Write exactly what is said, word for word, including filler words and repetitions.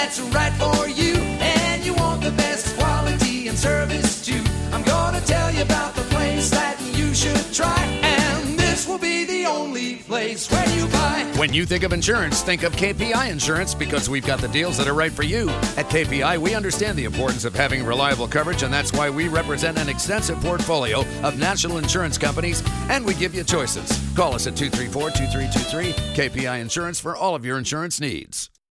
that's right for you. And you want the best quality and service too. I'm gonna tell you about the place that you should try. And this will be the only place where you buy. When you think of insurance, think of K P I Insurance, because we've got the deals that are right for you. At K P I, we understand the importance of having reliable coverage, and that's why we represent an extensive portfolio of national insurance companies, and we give you choices. Call us at two three four, two three two three, K P I Insurance for all of your insurance needs.